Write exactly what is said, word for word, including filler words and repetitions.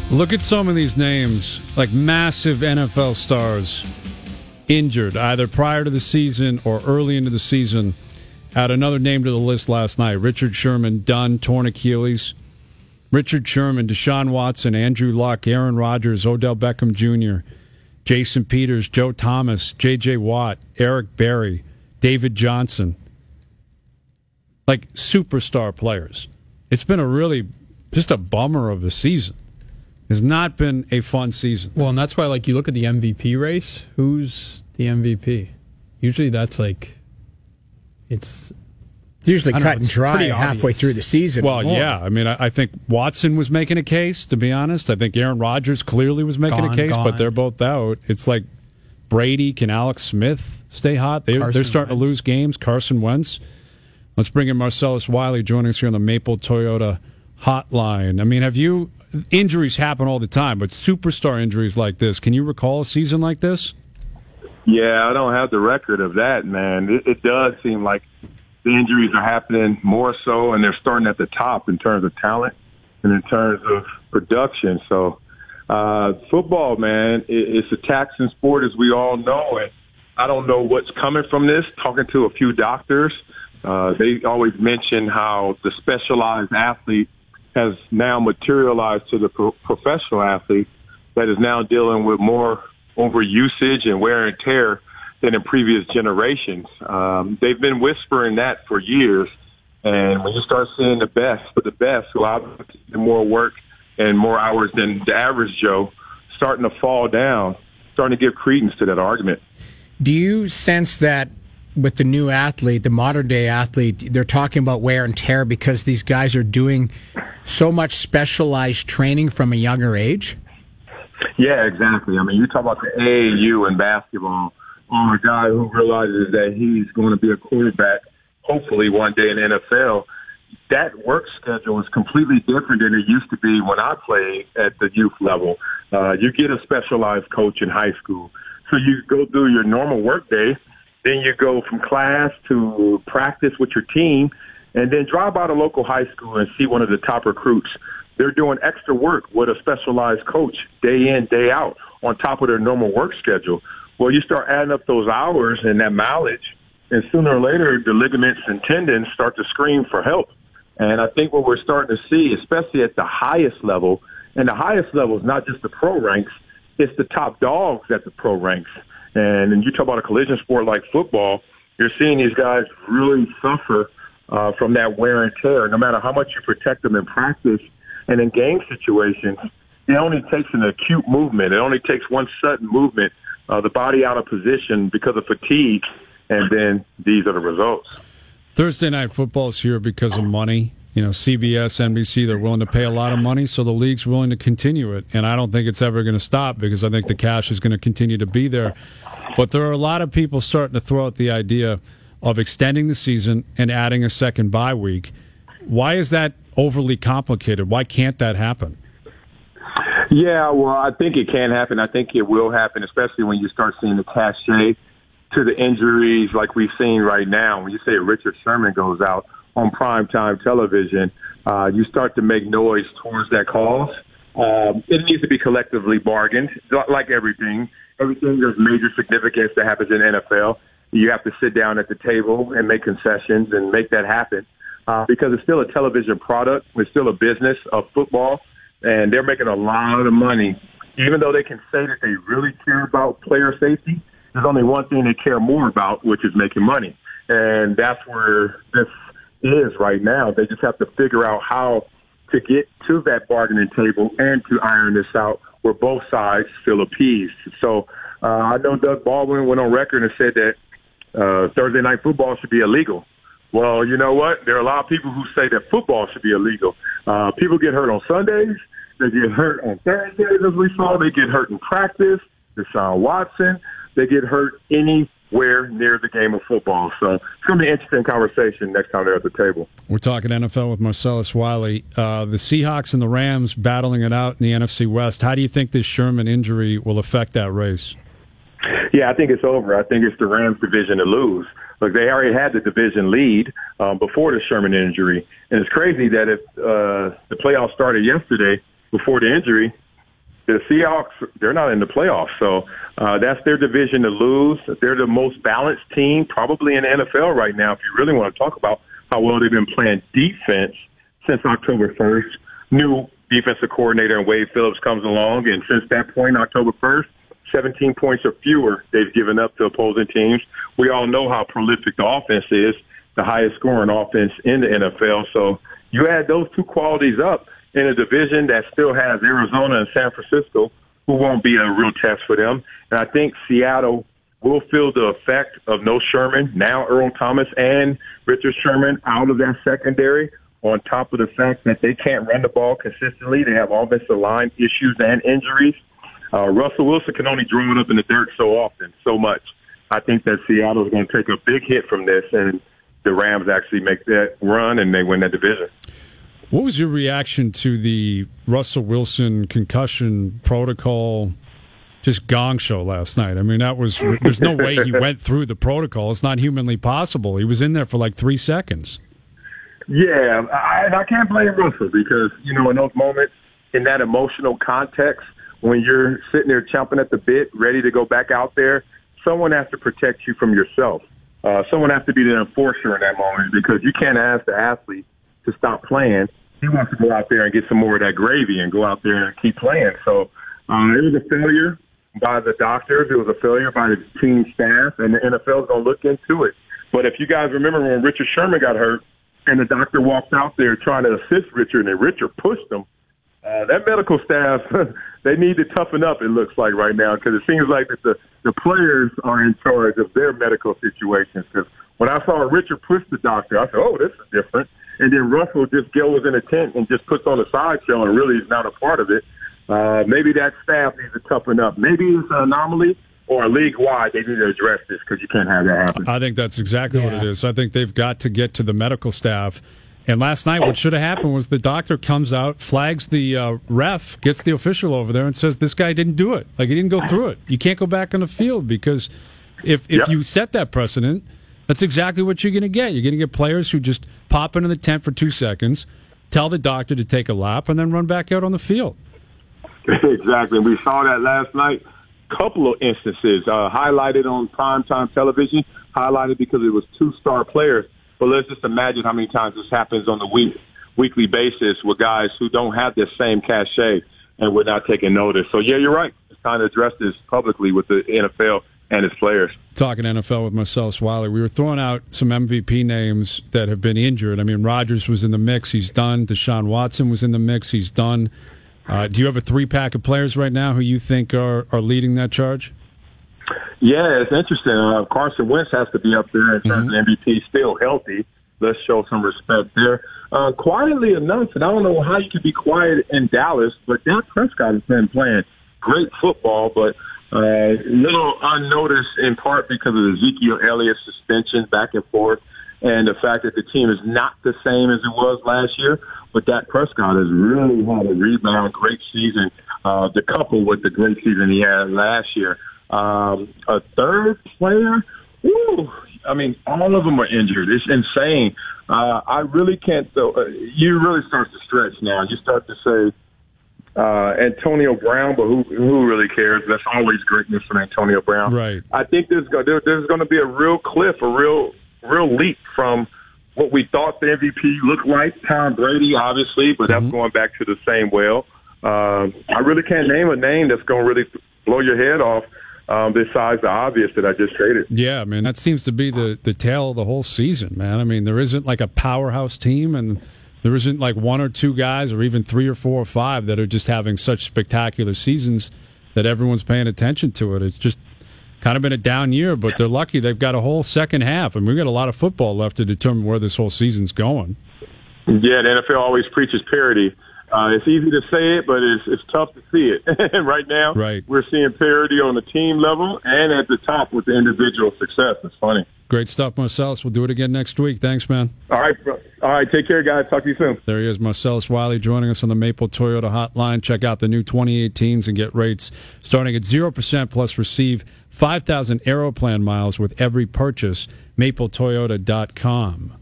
Look at some of these names, like massive N F L stars injured, either prior to the season or early into the season. Add another name to the list last night. Richard Sherman, done, torn Achilles. Richard Sherman, Deshaun Watson, Andrew Luck, Aaron Rodgers, Odell Beckham Junior, Jason Peters, Joe Thomas, J J. Watt, Eric Berry, David Johnson. Like superstar players. It's been a really, just a bummer of a season. It's not been a fun season. Well, and that's why, like, you look at the M V P race. Who's the M V P? Usually that's like, it's usually cut know, and dry halfway obvious. through the season. Well, yeah. I mean, I, I think Watson was making a case, to be honest. I think Aaron Rodgers clearly was making Gone, a case, gone. but they're both out. It's like Brady, can Alex Smith stay hot? They, they're starting Wentz. to lose games. Carson Wentz. Let's bring in Marcellus Wiley joining us here on the Maple Toyota hotline. I mean, have you... Injuries happen all the time, but superstar injuries like this, can you recall a season like this? Yeah, I don't have the record of that, man. It, it does seem like the injuries are happening more so, and they're starting at the top in terms of talent and in terms of production. So uh, football, man, it, it's a taxing sport, as we all know, and I don't know what's coming from this. Talking to a few doctors, uh, they always mention how the specialized athlete has now materialized to the pro- professional athlete that is now dealing with more overusage and wear and tear than in previous generations. Um, they've been whispering that for years, and when you start seeing the best, but the best who obviously do more work and more hours than the average Joe starting to fall down, starting to give credence to that argument. Do you sense that with the new athlete, the modern day athlete, they're talking about wear and tear because these guys are doing so much specialized training from a younger age? Yeah, exactly. I mean, you talk about the A A U in basketball, or a guy who realizes that he's going to be a quarterback, hopefully one day in the N F L. That work schedule is completely different than it used to be when I played at the youth level. Uh, you get a specialized coach in high school. So you go through your normal work day, then you go from class to practice with your team, and then drive by the local high school and see one of the top recruits. They're doing extra work with a specialized coach day in, day out on top of their normal work schedule. Well, you start adding up those hours and that mileage, and sooner or later the ligaments and tendons start to scream for help. And I think what we're starting to see, especially at the highest level, and the highest level is not just the pro ranks, it's the top dogs at the pro ranks. And when you talk about a collision sport like football, you're seeing these guys really suffer uh, from that wear and tear. No matter how much you protect them in practice and in game situations, it only takes an acute movement. It only takes one sudden movement, uh, the body out of position because of fatigue, and then these are the results. Thursday Night Football's here because of money. You know, C B S, N B C, they're willing to pay a lot of money, so the league's willing to continue it. And I don't think it's ever going to stop because I think the cash is going to continue to be there. But there are a lot of people starting to throw out the idea of extending the season and adding a second bye week. Why is that overly complicated? Why can't that happen? Yeah, well, I think it can happen. I think it will happen, especially when you start seeing the cachet to the injuries like we've seen right now. When you say Richard Sherman goes out on primetime television, uh, you start to make noise towards that cause. Um, it needs to be collectively bargained, like everything. Everything, there's major significance that happens in the N F L. You have to sit down at the table and make concessions and make that happen uh, because it's still a television product. It's still a business of football, and they're making a lot of money. Even though they can say that they really care about player safety, there's only one thing they care more about, which is making money. And that's where this is right now. They just have to figure out how to get to that bargaining table and to iron this out where both sides feel appeased. So uh, I know Doug Baldwin went on record and said that uh, Thursday Night Football should be illegal. Well, you know what? There are a lot of people who say that football should be illegal. Uh, people get hurt on Sundays. They get hurt on Thursdays, as we saw. They get hurt in practice. Deshaun Watson. They get hurt anywhere near the game of football. So it's going to be an interesting conversation next time they're at the table. We're talking N F L with Marcellus Wiley. Uh, the Seahawks and the Rams battling it out in the N F C West. How do you think this Sherman injury will affect that race? Yeah, I think it's over. I think it's the Rams division to lose. Look, they already had the division lead um, before the Sherman injury. And it's crazy that if uh, the playoffs started yesterday before the injury, the Seahawks, they're not in the playoffs. So uh, that's their division to lose. They're the most balanced team probably in the N F L right now, if you really want to talk about how well they've been playing defense since October first. New defensive coordinator in Wade Phillips comes along, and since that point, October first, seventeen points or fewer they've given up to opposing teams. We all know how prolific the offense is, the highest scoring offense in the N F L. So you add those two qualities up in a division that still has Arizona and San Francisco, who won't be a real test for them. And I think Seattle will feel the effect of no Sherman, now Earl Thomas and Richard Sherman out of that secondary, on top of the fact that they can't run the ball consistently. They have offensive line issues and injuries. Uh, Russell Wilson can only draw it up in the dirt so often, so much. I think that Seattle is going to take a big hit from this, and the Rams actually make that run and they win that division. What was your reaction to the Russell Wilson concussion protocol, just gong show last night? I mean, that was, there's no way he went through the protocol. It's not humanly possible. He was in there for like three seconds. Yeah, I, and I can't blame Russell because, you know, in those moments, in that emotional context, when you're sitting there chomping at the bit, ready to go back out there, someone has to protect you from yourself. Uh, someone has to be the enforcer in that moment because you can't ask the athlete to stop playing. He wants to go out there and get some more of that gravy and go out there and keep playing. So um, it was a failure by the doctors. It was a failure by the team staff, and the N F L is going to look into it. But if you guys remember when Richard Sherman got hurt and the doctor walked out there trying to assist Richard, and Richard pushed him, uh, that medical staff, they need to toughen up, it looks like right now, because it seems like that the, the players are in charge of their medical situations. Because when I saw Richard push the doctor, I said, oh, this is different. And then Russell just goes in a tent and just puts on a sideshow and really is not a part of it. Uh, maybe that staff needs to toughen up. Maybe it's an anomaly, or league-wide, they need to address this because you can't have that happen. I think that's exactly yeah. what it is. I think they've got to get to the medical staff. And last night, what should have happened was the doctor comes out, flags the uh, ref, gets the official over there, and says, this guy didn't do it. Like, he didn't go through it. You can't go back on the field because if, if yep. you set that precedent, that's exactly what you're going to get. You're going to get players who just pop into the tent for two seconds, tell the doctor to take a lap, and then run back out on the field. Exactly. We saw that last night. Couple of instances uh, highlighted on primetime television, highlighted because it was two star players. But let's just imagine how many times this happens on a week, weekly basis with guys who don't have this same cachet and we're not taking notice. So, yeah, you're right. It's time to address this publicly with the N F L and its players. Talking N F L with Marcellus Wiley, we were throwing out some M V P names that have been injured. I mean, Rodgers was in the mix. He's done. Deshaun Watson was in the mix. He's done. Uh, do you have a three-pack of players right now who you think are, are leading that charge? Yeah, it's interesting. Uh, Carson Wentz has to be up there in terms mm-hmm. of M V P, still healthy. Let's show some respect there. Uh, quietly enough, and I don't know how you could be quiet in Dallas, but Dak Prescott has been playing great football, but a uh, little unnoticed in part because of Ezekiel Elliott's suspension back and forth and the fact that the team is not the same as it was last year. But Dak Prescott has really had a rebound, great season, uh, to couple with the great season he had last year. Um, a third player, whew, I mean, all of them are injured. It's insane. Uh, I really can't, though. Uh, you really start to stretch now. You start to say uh, Antonio Brown, but who who really cares? That's always greatness from Antonio Brown. Right. I think there's, there, there's going to be a real cliff, a real real leap from what we thought the M V P looked like. Tom Brady, obviously, but that's mm-hmm. going back to the same well. Um, I really can't name a name that's going to really blow your head off um, besides the obvious that I just stated. Yeah, man, that seems to be the, the tale of the whole season, man. I mean, there isn't like a powerhouse team, and there isn't like one or two guys or even three or four or five that are just having such spectacular seasons that everyone's paying attention to it. It's just kind of been a down year, but they're lucky they've got a whole second half, and we've got a lot of football left to determine where this whole season's going. Yeah, the N F L always preaches parity. Uh, it's easy to say it, but it's, it's tough to see it. And right now, right. we're seeing parity on the team level and at the top with the individual success. It's funny. Great stuff, Marcellus. We'll do it again next week. Thanks, man. All right. All right. Take care, guys. Talk to you soon. There he is, Marcellus Wiley, joining us on the Maple Toyota Hotline. Check out the new twenty eighteens and get rates starting at zero percent plus receive five thousand Aeroplan miles with every purchase. maple toyota dot com.